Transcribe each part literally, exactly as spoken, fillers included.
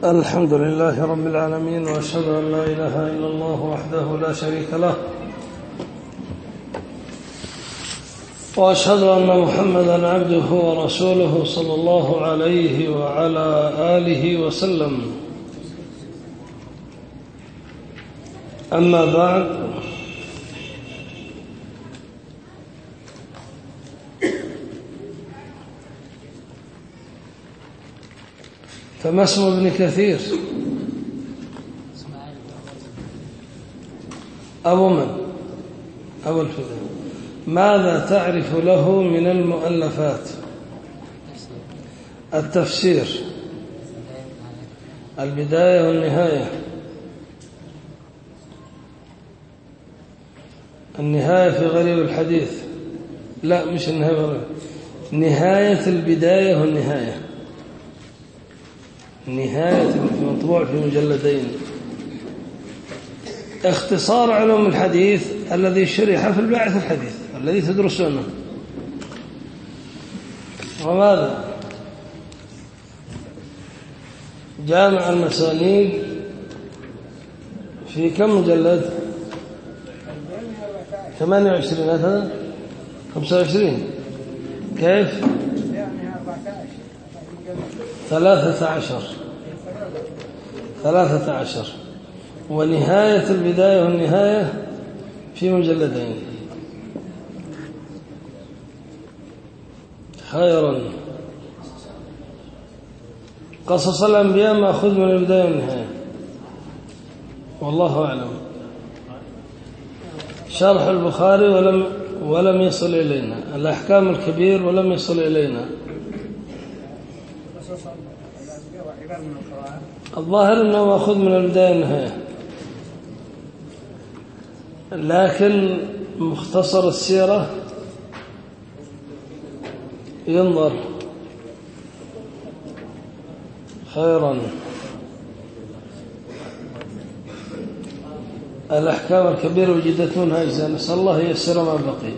الحمد لله رب العالمين، وأشهد أن لا إله إلا الله وحده لا شريك له، وأشهد أن محمدا عبده ورسوله صلى الله عليه وعلى آله وسلم. أما بعد، فما اسم ابن كثير؟ أبو من؟ أبو الفداء. ماذا تعرف له من المؤلفات؟ التفسير، البداية والنهاية، النهاية في غريب الحديث، لا مش النهاية في غريب. نهاية البداية والنهاية، نهاية مطبوع في مجلدين. اختصار علوم الحديث الذي شرح في الباعث الحديث الذي تدرسونه. وماذا؟ جامع المسانيد في كم مجلد؟ ثمانية وعشرين هذا؟ خمسة وعشرين؟ كيف؟ ثلاثة عشر ثلاثة عشر ونهاية البداية والنهاية في مجلدين. خيرا. قصص الأنبياء مأخوذ من البداية والنهاية، والله أعلم. شرح البخاري ولم ولم يصل إلينا. الأحكام الكبير ولم يصل إلينا. الظاهر أنه مأخوذ من البداية والنهاية، لكن مختصر السيرة ينظر. خيرا. الأحكام الكبيرة وجدت منها أجزاء، نسأل الله ييسر ما بقي.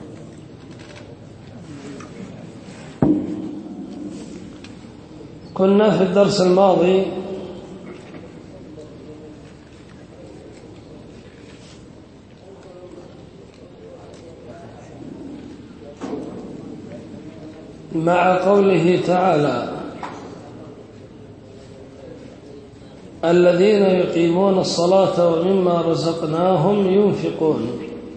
كنا في الدرس الماضي مع قوله تعالى: الذين يقيمون الصلاة ومما رزقناهم ينفقون.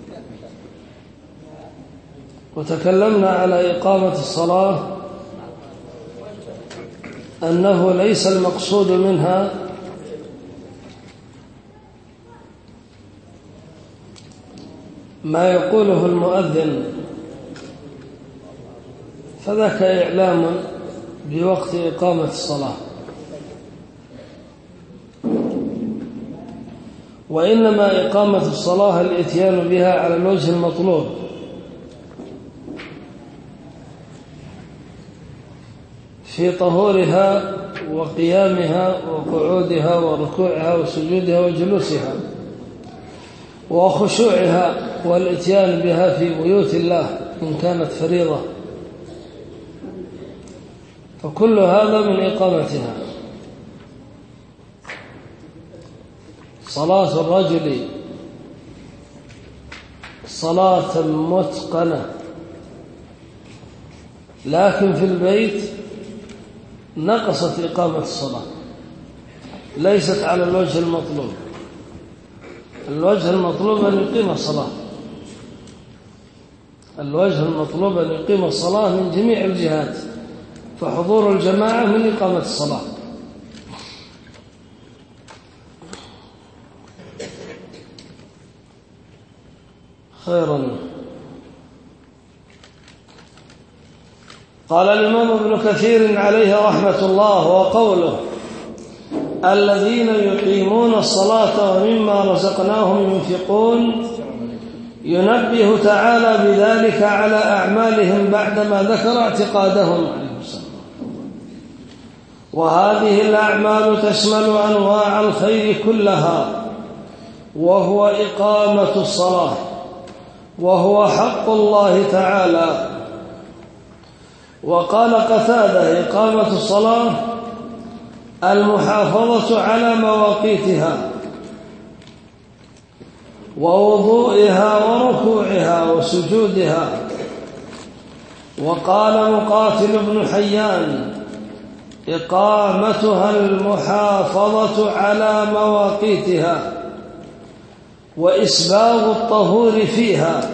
وتكلمنا على إقامة الصلاة أنه ليس المقصود منها ما يقوله المؤذن، فذاك إعلام بوقت إقامة الصلاة، وإنما إقامة الصلاة الإتيان بها على الوجه المطلوب، في طهورها وقيامها وقعودها وركوعها وسجودها وجلوسها وخشوعها، والإتيان بها في بيوت الله إن كانت فريضة، فكل هذا من إقامتها. صلاة الرجل صلاة متقنة، لكن في البيت نقصت إقامة الصلاة، ليست على الوجه المطلوب. الوجه المطلوب أن يقيم الصلاة، الوجه المطلوب أن يقيم الصلاة من جميع الجهات، فحضور الجماعة من إقامة الصلاة. خيرا. قال الإمام ابن كثير عليه رحمة الله: وقوله الذين يقيمون الصلاة ومما رزقناهم ينفقون ينبه تعالى بذلك على أعمالهم بعدما ذكر اعتقادهم عليه السلام. وهذه الأعمال تشمل أنواع الخير كلها، وهو إقامة الصلاة، وهو حق الله تعالى. وقال قتادة: إقامة الصلاة المحافظة على مواقيتها ووضوئها وركوعها وسجودها. وقال مقاتل بن حيان: إقامتها المحافظة على مواقيتها وإسباغ الطهور فيها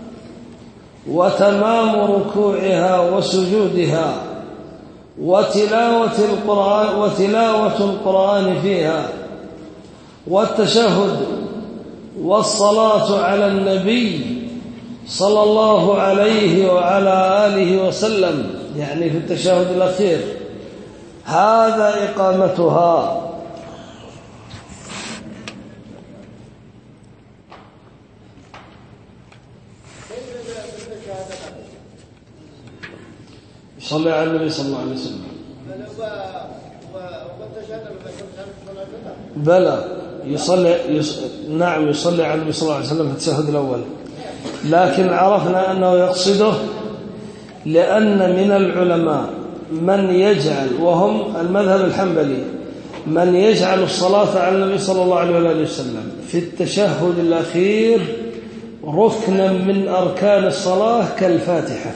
وتمام ركوعها وسجودها وتلاوة القرآن وتلاوة القرآن فيها والتشهد والصلاة على النبي صلى الله عليه وعلى آله وسلم، يعني في التشهد الأخير. هذا إقامتها. صلى على النبي صلى الله عليه وسلم. بلى يصلي يص... نعم يصلي على النبي صلى الله عليه وسلم في التشهد الأول، لكن عرفنا أنه يقصده لأن من العلماء من يجعل، وهم المذهب الحنبلي، من يجعل الصلاة على النبي صلى الله عليه وسلم في التشهد الأخير ركنا من أركان الصلاة كالفاتحة.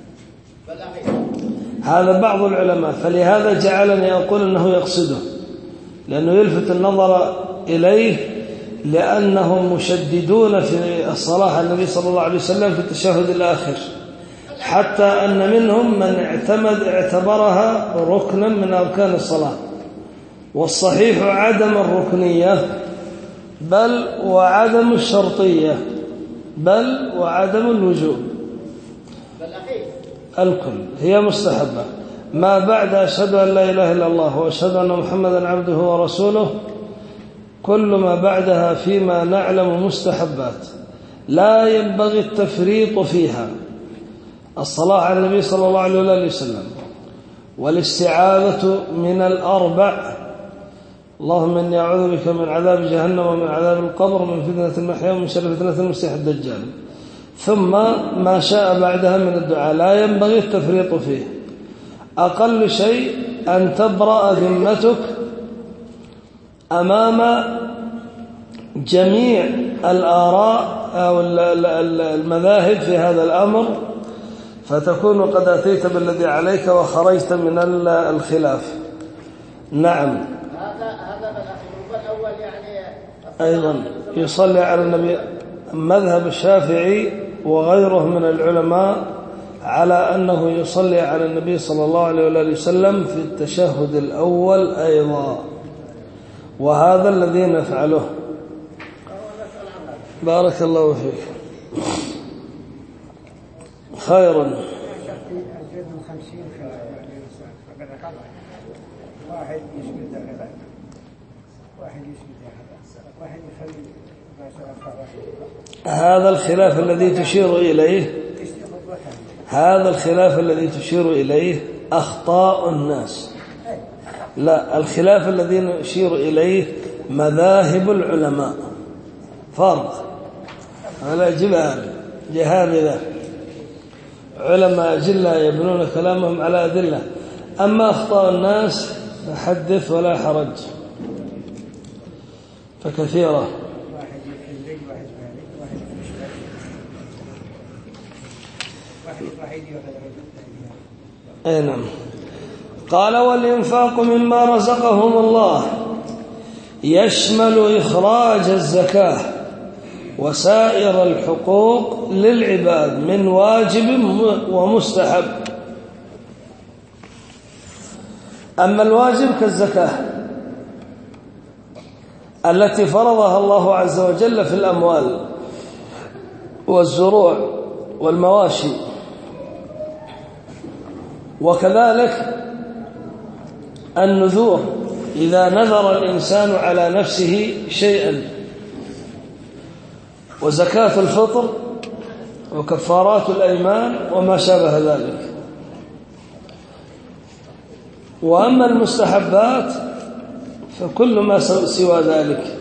هذا بعض العلماء، فلهذا جعلني أقول أنه يقصده، لأنه يلفت النظر إليه، لأنهم مشددون في الصلاة على النبي صلى الله عليه وسلم في التشهد الآخر، حتى أن منهم من اعتمد اعتبرها ركنا من أركان الصلاة. والصحيح عدم الركنية بل وعدم الشرطية بل وعدم الوجوب، الكل هي مستحبة. ما بعد أشهد أن لا إله إلا الله وأشهد أن محمدا عبده ورسوله، كل ما بعدها فيما نعلم مستحبات لا ينبغي التفريط فيها. الصلاة على النبي صلى الله عليه وسلم، والاستعاذة من الأربع: اللهم إني أعوذ بك من عذاب جهنم ومن عذاب القبر ومن فتنة المحيا ومن شر فتنة المسيح الدجال. ثم ما شاء بعدها من الدعاء لا ينبغي التفريط فيه. أقل شيء أن تبرأ ذمتك أمام جميع الآراء أو المذاهب في هذا الأمر، فتكون قد أتيت بالذي عليك وخرجت من الخلاف. نعم. هذا هذا الأول يعني أيضا يصلي على النبي. مذهب الشافعي وغيره من العلماء على أنه يصلي على النبي صلى الله عليه وسلم في التشهد الأول أيضا، وهذا الذي نفعله. بارك الله فيك. خيرا. واحد يسجد هذا واحد يسجد هذا واحد يخلي ما شاء الله. هذا الخلاف الذي تشير إليه هذا الخلاف الذي تشير إليه أخطاء الناس. لا، الخلاف الذي نشير إليه مذاهب العلماء، فرق على جبال جهابذة علماء جلة يبنون كلامهم على أدلة. أما أخطاء الناس فحدث ولا حرج، فكثيرة. أي نعم. قال: والإنفاق مما رزقهم الله يشمل إخراج الزكاة وسائر الحقوق للعباد من واجب ومستحب. أما الواجب كالزكاة التي فرضها الله عز وجل في الأموال والزروع والمواشي، وكذلك النذور إذا نذر الإنسان على نفسه شيئا، وزكاة الفطر وكفارات الأيمان وما شابه ذلك. وأما المستحبات فكل ما سوى ذلك.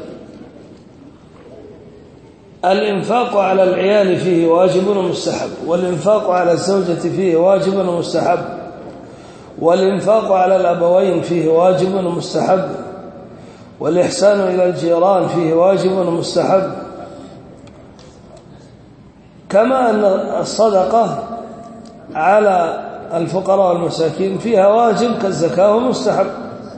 الإنفاق على العيال فيه واجب ومستحب، والإنفاق على الزوجة فيه واجب ومستحب، والإنفاق على الأبوين فيه واجب ومستحب، والإحسان إلى الجيران فيه واجب ومستحب، كما أن الصدقة على الفقراء والمساكين فيها واجب كالزكاة ومستحب.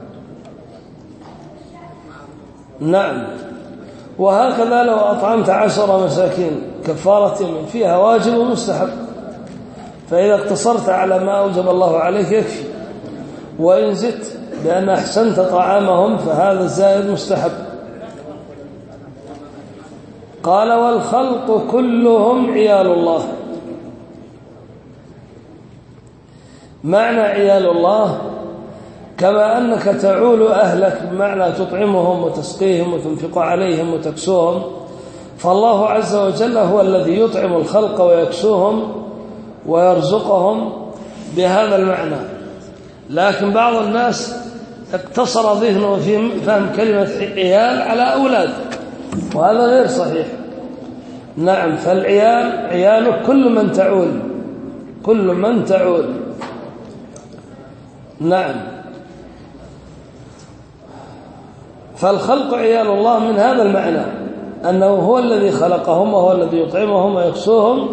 نعم. وهكذا لو أطعمت عشر مساكين كفارة يمين فيها واجب ومستحب، فإذا اقتصرت على ما أوجب الله عليك يكفي، وإن زدت بأن أحسنت طعامهم فهذا الزائد مستحب. قال والخلق كلهم عيال الله. معنى عيال الله كما أنك تعول أهلك بمعنى تطعمهم وتسقيهم وتنفق عليهم وتكسوهم، فالله عز وجل هو الذي يطعم الخلق ويكسوهم ويرزقهم بهذا المعنى. لكن بعض الناس اقتصر ذهنه في فهم كلمة عيال على أولاد، وهذا غير صحيح. نعم. فالعيال عيالك كل من تعول، كل من تعول. نعم. فالخلق عيال الله من هذا المعنى، أنه هو الذي خلقهم وهو الذي يطعمهم ويكسوهم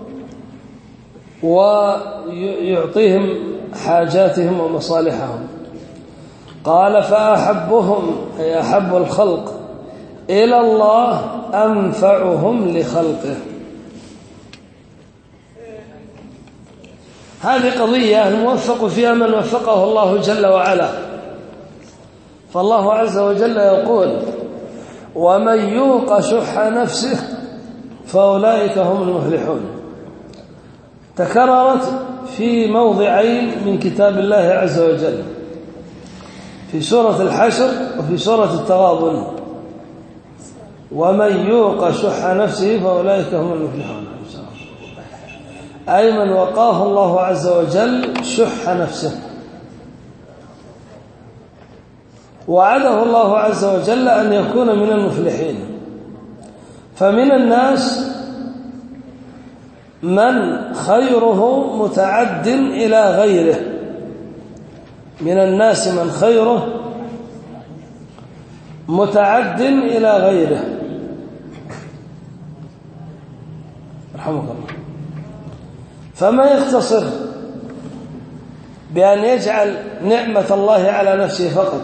ويعطيهم حاجاتهم ومصالحهم. قال فأحبهم أي أحب الخلق إلى الله أنفعهم لخلقه. هذه قضية الموفق فيها من وفقه الله جل وعلا. فالله عز وجل يقول ومن يوق شح نفسه فأولئك هم المفلحون. تكررت في موضعين من كتاب الله عز وجل، في سورة الحشر وفي سورة التغابن. ومن يوق شح نفسه فأولئك هم المفلحون، أي من وقاه الله عز وجل شح نفسه. وعده الله عز وجل أن يكون من المفلحين. فمن الناس من خيره متعد إلى غيره، من الناس من خيره متعد إلى غيره. رحمك الله. فما يختصر بأن يجعل نعمة الله على نفسه فقط،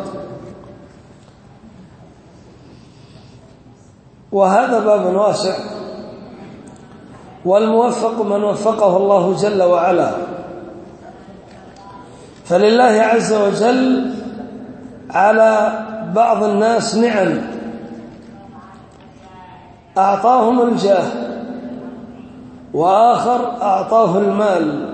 وهذا باب واسع. والموفق من وفقه الله جل وعلا. فلله عز وجل على بعض الناس نعم، أعطاهم الجاه، وآخر أعطاه المال،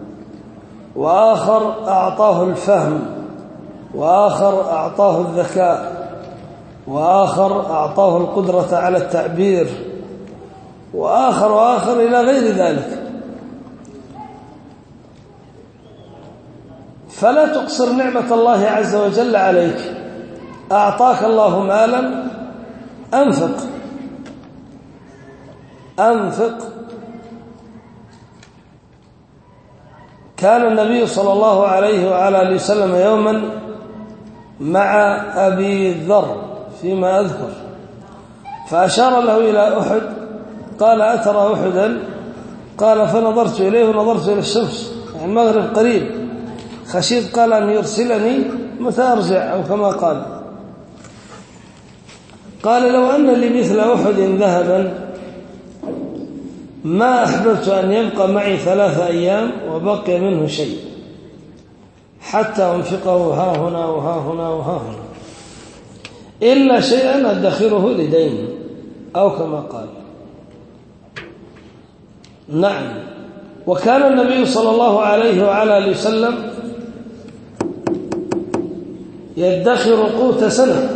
وآخر أعطاه الفهم، وآخر أعطاه الذكاء، وآخر أعطاه القدرة على التعبير، وآخر وآخر إلى غير ذلك. فلا تقصر نعمة الله عز وجل عليك. أعطاك الله مالا، أنفق أنفق. كان النبي صلى الله عليه وعلى آله وسلم يوما مع أبي ذر فيما أذكر، فأشار له إلى أحد، قال أترى أحدا؟ قال فنظرت إليه ونظرت إلى الشمس، يعني المغرب قريب، خشيت قال أن يرسلني متى أرجع أو كما قال. قال لو أن لي مثل أحد ذهبا ما أحببت أن يبقى معي ثلاثة أيام وبقي منه شيء حتى أنفقه ها هنا وها هنا وها هنا، إلا شيئا أدخره لدين أو كما قال. نعم. وكان النبي صلى الله عليه وعلى آله وسلم يدخر قوت سنة،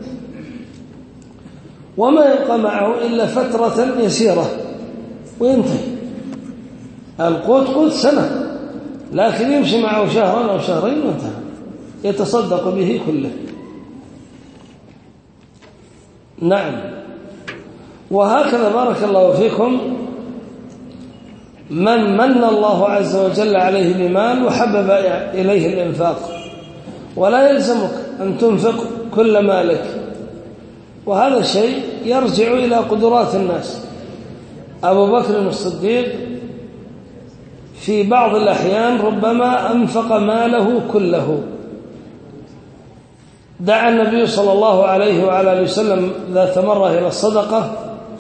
وما يبقى معه إلا فترة يسيرة وينتهي. القوت قوت سنة، لكن يمشي معه شهرا أو شهرين وانتهى، يتصدق به كله. نعم. وهكذا بارك الله فيكم من من الله عز وجل عليه بمال وحبب إليه الإنفاق، ولا يلزمك أن تنفق كل مالك، وهذا الشيء يرجع إلى قدرات الناس. أبو بكر الصديق في بعض الأحيان ربما أنفق ماله كله. دعا النبي صلى الله عليه وعلى آله وسلم ذات مرة إلى الصدقة،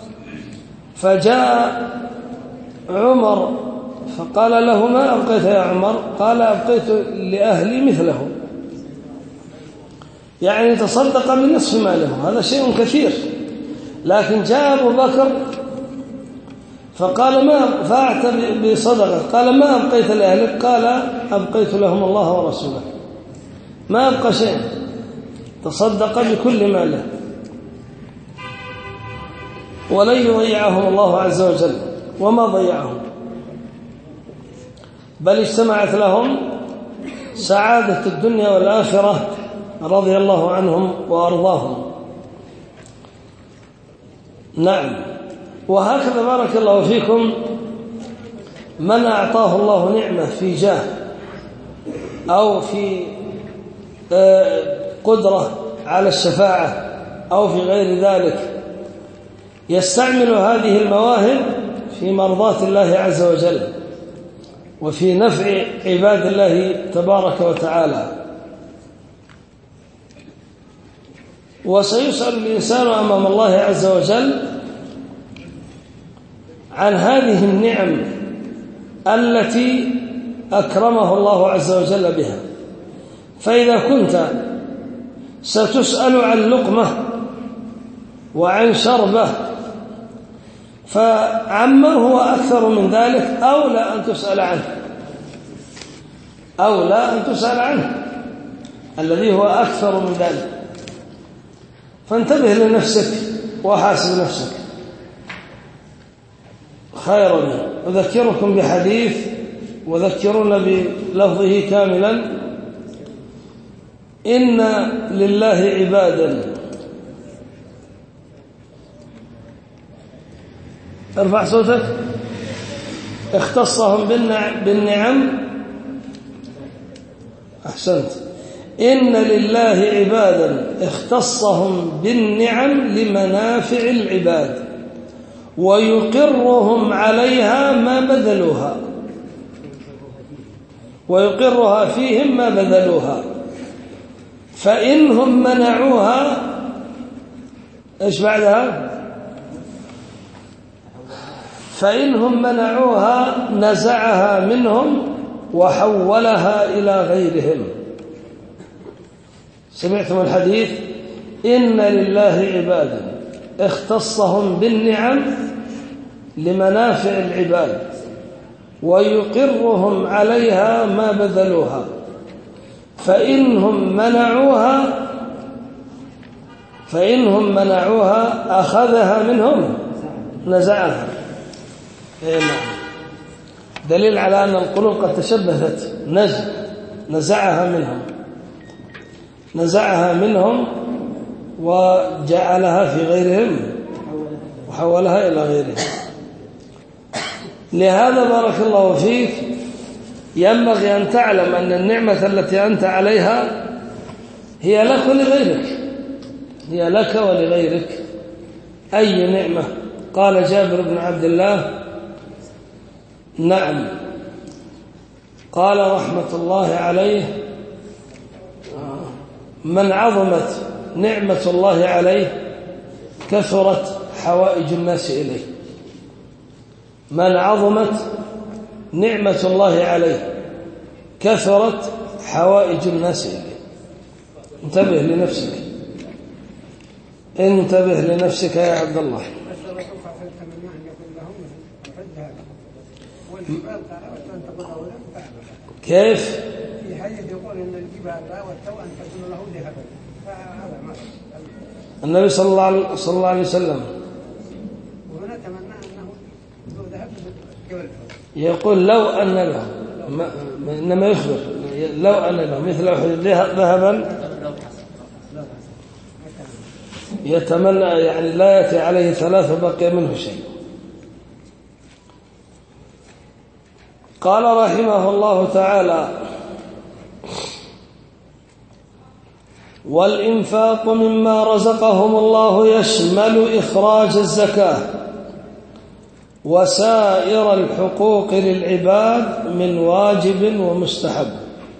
فجاء عمر فقال له: ما أبقيت يا عمر؟ قال: أبقيت لأهلي مثله، يعني تصدق من نصف ماله، هذا شيء كثير. لكن جاء أبو بكر فقال: ما فأعت بصدقة، قال: ما أبقيت لأهلك؟ قال: أبقيت لهم الله ورسوله، ما أبقى شيء، تصدق بكل ماله، ولن يضيعهم الله عز وجل، وما ضيعهم، بل اجتمعت لهم سعادة الدنيا والآخرة رضي الله عنهم وأرضاهم. نعم. وهكذا بارك الله فيكم من أعطاه الله نعمة في جاه أو في قدرة على الشفاعة أو في غير ذلك، يستعمل هذه المواهب في مرضاة الله عز وجل وفي نفع عباد الله تبارك وتعالى. وسيسأل الإنسان أمام الله عز وجل عن هذه النعم التي أكرمه الله عز وجل بها. فإذا كنت ستسأل عن لقمة وعن شربة، فعما هو أكثر من ذلك أولى أن تسأل عنه، أولى أن تسأل عنه الذي هو أكثر من ذلك. فانتبه لنفسك وحاسب نفسك. خيرا. أذكركم بحديث وذكرون بلفظه كاملا: إن لله عبادا، ارفع صوتك، اختصهم بالنعم. أحسنت. إن لله عبادا اختصهم بالنعم لمنافع العباد ويقرهم عليها ما بذلوها، ويقرها فيهم ما بذلوها، فإنهم منعوها إيش بعدها؟ فإنهم منعوها نزعها منهم وحولها إلى غيرهم. سمعتم الحديث؟ إن لله عبادا اختصهم بالنعم لمنافع العباد ويقرهم عليها ما بذلوها، فإنهم منعوها فإنهم منعوها أخذها منهم نزعها. إيه نعم. دليل على أن القلوب قد تشبثت. نزع نزعها منهم نزعها منهم وجعلها في غيرهم وحولها إلى غيرهم. لهذا بارك الله فيك ينبغي أن تعلم أن النعمة التي أنت عليها هي لك ولغيرك، هي لك ولغيرك. أي نعمة؟ قال جابر بن عبد الله: نعم. قال رحمة الله عليه: من عظمت نعمة الله عليه كثرت حوائج الناس إليه. من عظمت نعمة الله عليه كثرت حوائج الناس إليه. انتبه لنفسك، انتبه لنفسك يا عبد الله. كيف؟ في حديث يقول ان الجبال والتو ان تكون له ذهبا، فهذا ما النبي صلى الله عليه صلى الله عليه وسلم وهنا تمنى انه ذو ذهب جبل. يقول لو ان له، انما يخبر لو ان له مثل احد ذهبا يتمنى، يعني لا يأتي عليه ثلاثة بقي منه شيء. قال رحمه الله تعالى: والإنفاق مما رزقهم الله يشمل إخراج الزكاة وسائر الحقوق للعباد من واجب ومستحب،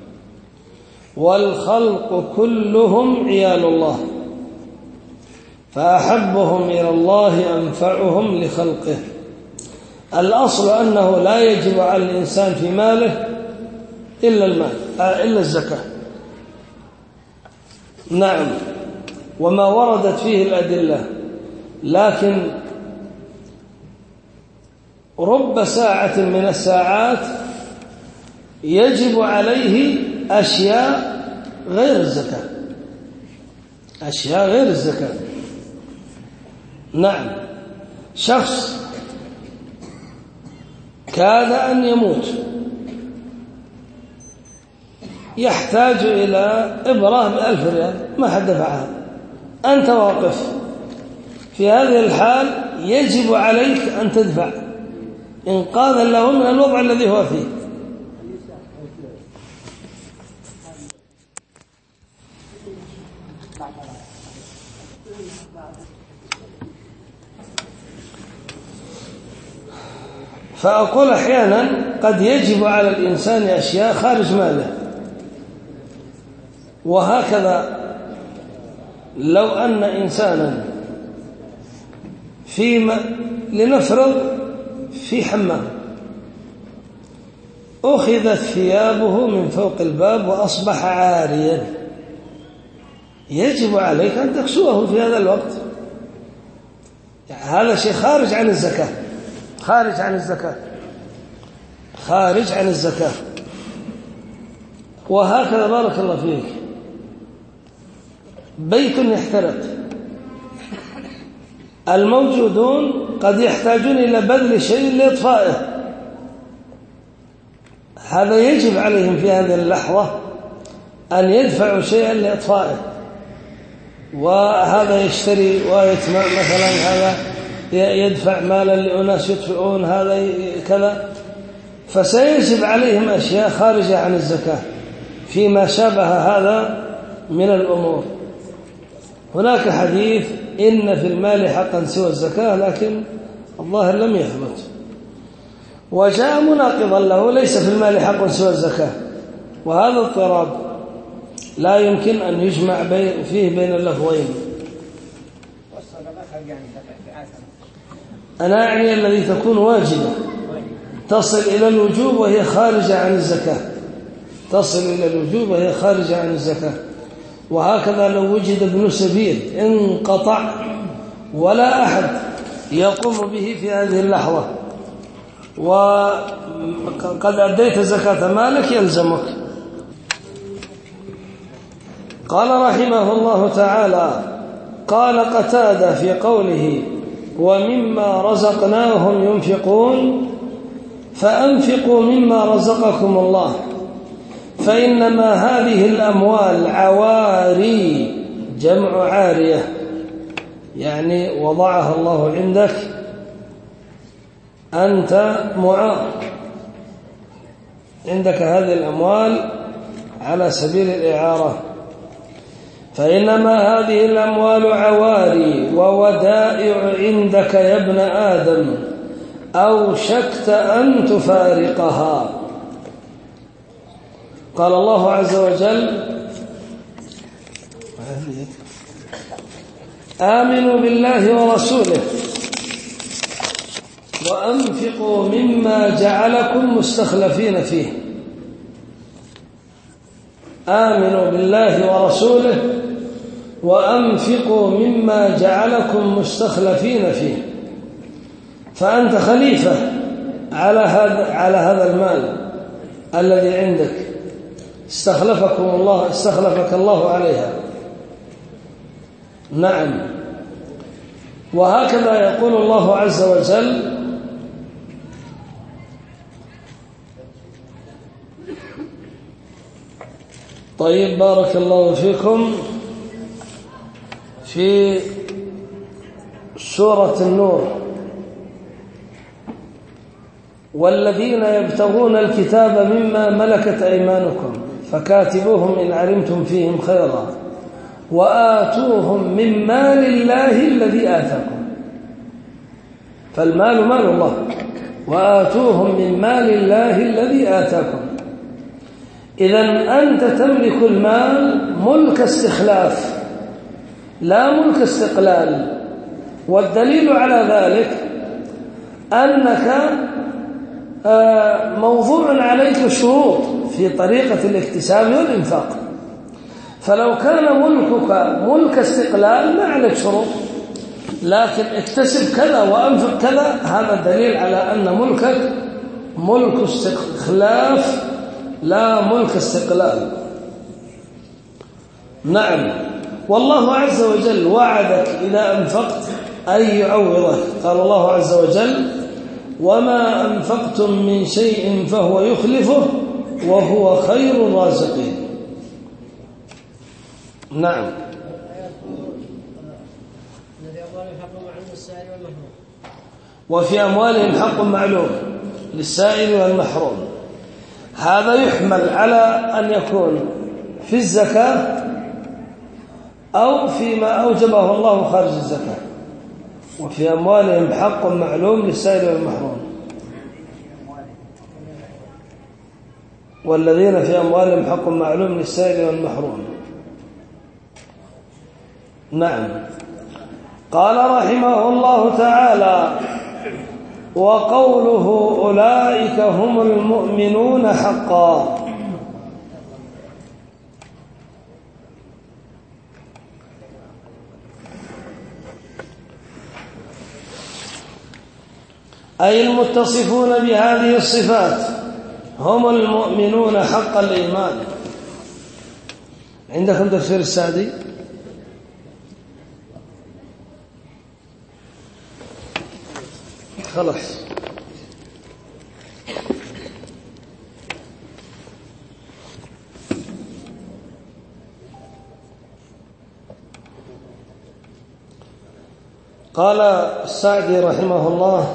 والخلق كلهم عيال الله، فأحبهم إلى الله أنفعهم لخلقه. الأصل أنه لا يجب على الإنسان في ماله إلا المال إلا الزكاة. نعم، وما وردت فيه الأدلة، لكن رب ساعة من الساعات يجب عليه أشياء غير الزكاة، أشياء غير الزكاة. نعم، شخص كاد أن يموت، يحتاج إلى إبرة بألف ريال، ما حد دفعها، أنت واقف في هذه الحال، يجب عليك أن تدفع إنقاذا له من الوضع الذي هو فيه. فأقول أحيانا قد يجب على الإنسان أشياء خارج ماله، وهكذا لو أن إنسانا فيما لنفرض في حمام أخذت ثيابه من فوق الباب وأصبح عاريا، يجب عليك أن تكسوه في هذا الوقت. يعني هذا شيء خارج عن الزكاة، خارج عن الزكاة، خارج عن الزكاة. وهكذا بارك الله فيك، بيت يحترق، الموجودون قد يحتاجون إلى بذل شيء لإطفائه، هذا يجب عليهم في هذه اللحظة أن يدفعوا شيئا لإطفائه، وهذا يشتري ويتمع مثلا، هذا يدفع مالا لأناس يطفئون، هذا كذا، فسيجب عليهم أشياء خارجة عن الزكاة فيما شابه هذا من الأمور. هناك حديث إن في المال حقا سوى الزكاة، لكن الظاهر لم يثبت، وجاء مناقضا له: ليس في المال حق سوى الزكاة. وهذا اضطراب لا يمكن أن يجمع فيه بين اللفظين. أنا أعني الذي تكون واجبة تصل إلى الوجوب وهي خارجة عن الزكاة، تصل إلى الوجوب وهي خارجة عن الزكاة. وهكذا لو وجد ابن سبيل انقطع ولا أحد يقوم به في هذه اللحظة وقد أديت زكاة مالك يلزمك. قال رحمه الله تعالى: قال قتادة في قوله: ومما رزقناهم ينفقون، فأنفقوا مما رزقكم الله، فإنما هذه الأموال عواري، جمع عارية، يعني وضعها الله عندك أنت معاق، عندك هذه الأموال على سبيل الإعارة. فإنما هذه الأموال عواري وودائع عندك يا ابن آدم، أوشكت أن تفارقها. قال الله عز وجل: آمنوا بالله ورسوله وأنفقوا مما جعلكم مستخلفين فيه. آمنوا بالله ورسوله وأنفقوا مما جعلكم مستخلفين فيه. فأنت خليفة على هذا على هذا المال الذي عندك، استخلفكم الله استخلفك الله عليها. نعم. وهكذا يقول الله عز وجل: طيب بارك الله فيكم، في سورة النور: والذين يبتغون الكتاب مما ملكت أيمانكم فكاتبوهم إن علمتم فيهم خيرا وآتوهم من مال الله الذي آتاكم. فالمال مال الله، وآتوهم من مال الله الذي آتاكم. إذن أنت تملك المال ملك استخلاف لا ملك استقلال. والدليل على ذلك أنك موضوع عليك شروط في طريقة الاكتساب والإنفاق. فلو كان ملكك ملك استقلال ما عليك شروط، لكن اكتسب كذا وأنفق كذا، هذا دليل على أن ملكك ملك استخلاف لا ملك استقلال. نعم. والله عز وجل وعدك إذا أنفقت أن يعوضك. قال الله عز وجل: وما أنفقتم من شيء فهو يخلفه وهو خير الرازقين. نعم. وفي أموالهم حق معلوم للسائل والمحروم. هذا يحمل على أن يكون في الزكاة أو فيما أوجبه الله خارج الزكاة. وفي أموالهم حق معلوم للسائل والمحروم. والذين في أموالهم حق معلوم للسائل والمحروم. نعم. قال رحمه الله تعالى: وقوله أولئك هم المؤمنون حقا. أي المتصفون بهذه الصفات هم المؤمنون حق الإيمان. عندكم تفسير السعدي؟ خلاص. قال السعدي رحمه الله: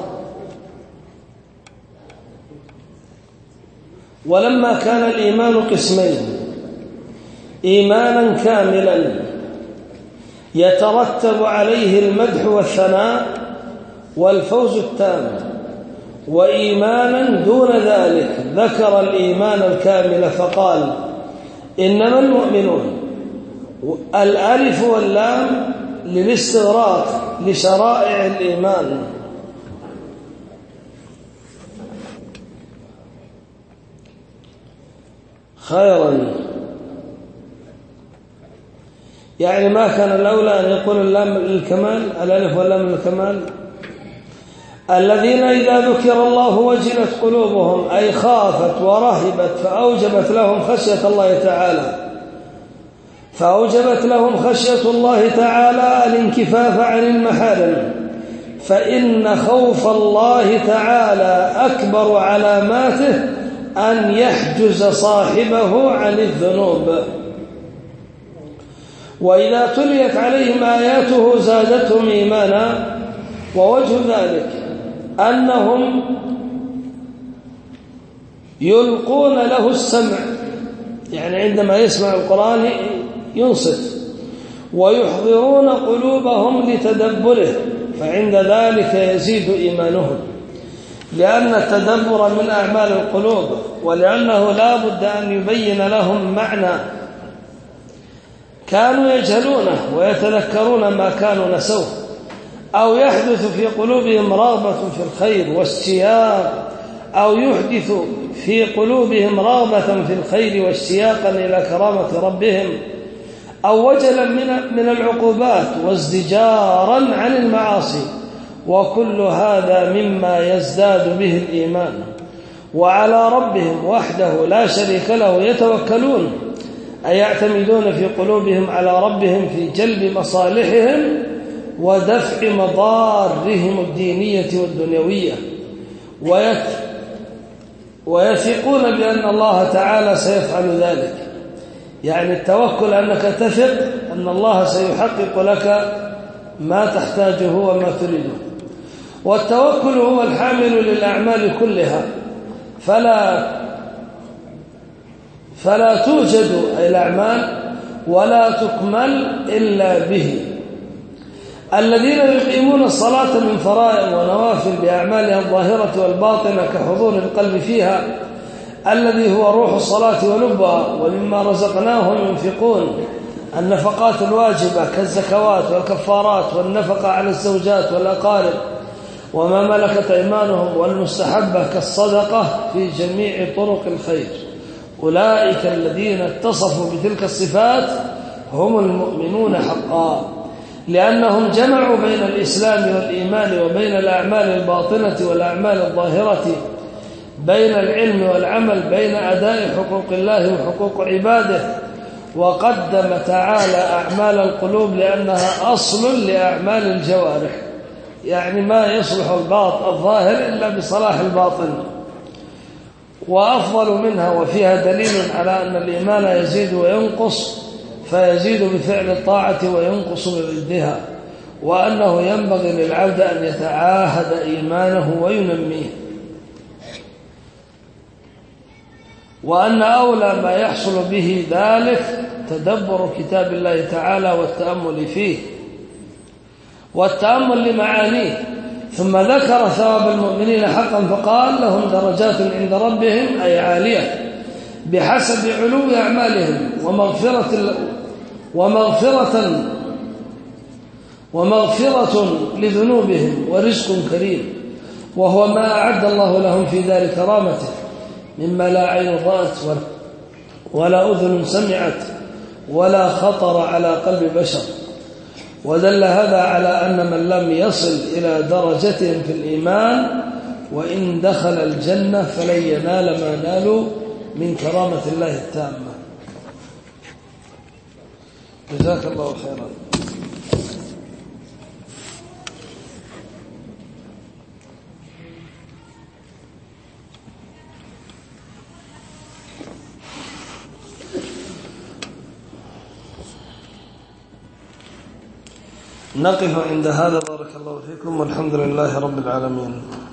ولما كان الإيمان قسمين: إيمانا كاملا يترتب عليه المدح والثناء والفوز التام، وإيمانا دون ذلك ذكر الإيمان الكامل فقال: إنما المؤمنون. الألف واللام للاستغراق لشرائع الإيمان. خيرا، يعني ما كان الأولى أن يقول اللام للكمال، الألف واللام للكمال. الذين إذا ذكر الله وجلت قلوبهم، أي خافت ورهبت فأوجبت لهم خشية الله تعالى فأوجبت لهم خشية الله تعالى الانكفاف عن المحارم، فإن خوف الله تعالى أكبر علاماته أن يحجز صاحبه عن الذنوب. وإذا تليت عليهم آياته زادتهم إيمانا. ووجه ذلك أنهم يلقون له السمع، يعني عندما يسمع القرآن ينصت، ويحضرون قلوبهم لتدبره، فعند ذلك يزيد إيمانهم، لأن التدبر من أعمال القلوب، ولأنه لا بد أن يبين لهم معنى كانوا يجهلونه ويتذكرون ما كانوا نسوه، أو يحدث في قلوبهم رغبة في الخير واشتياق أو يحدث في قلوبهم رغبة في الخير واشتياقا إلى كرامة ربهم، أو وجلا من العقوبات وازدجارا عن المعاصي. وكل هذا مما يزداد به الإيمان. وعلى ربهم وحده لا شريك له يتوكلون، أي يعتمدون في قلوبهم على ربهم في جلب مصالحهم ودفع مضارهم الدينية والدنيوية، ويثقون بأن الله تعالى سيفعل ذلك. يعني التوكل أنك تثق أن الله سيحقق لك ما تحتاجه وما تريده. والتوكل هو الحامل للأعمال كلها، فلا فلا توجد الأعمال ولا تكمل إلا به. الذين يقيمون الصلاة من فرائض ونوافل بأعمالها الظاهرة والباطنة كحضور القلب فيها الذي هو روح الصلاة ولبها، ومما رزقناهم ينفقون النفقات الواجبة كالزكوات والكفارات والنفقة على الزوجات والأقارب وما ملكت أيمانهم والمستحبة كالصدقة في جميع طرق الخير. أولئك الذين اتصفوا بتلك الصفات هم المؤمنون حقا، لأنهم جمعوا بين الإسلام والإيمان وبين الأعمال الباطنة والأعمال الظاهرة، بين العلم والعمل، بين أداء حقوق الله وحقوق عباده. وقدم تعالى أعمال القلوب لأنها أصل لأعمال الجوارح، يعني ما يصلح الباطن الظاهر إلا بصلاح الباطن، وأفضل منها. وفيها دليل على أن الإيمان يزيد وينقص، فيزيد بفعل الطاعة وينقص بضدها، وأنه ينبغي للعبد أن يتعاهد إيمانه وينميه، وأن أولى ما يحصل به ذلك تدبر كتاب الله تعالى والتأمل فيه والتأمل لمعانيه. ثم ذكر ثواب المؤمنين حقا فقال لهم درجات عند ربهم أي عالية بحسب علو أعمالهم ومغفرة ومغفرة ومغفرة لذنوبهم ورزق كريم، وهو ما أعد الله لهم في دار كرامته مما لا عين رأت ولا أذن سمعت ولا خطر على قلب بشر. ودل هذا على أن من لم يصل إلى درجتهم في الإيمان وإن دخل الجنة فلن ينال ما نالوا من كرامة الله التامة. جزاك الله خيرا. نقف عند هذا، بارك الله فيكم، والحمد لله رب العالمين.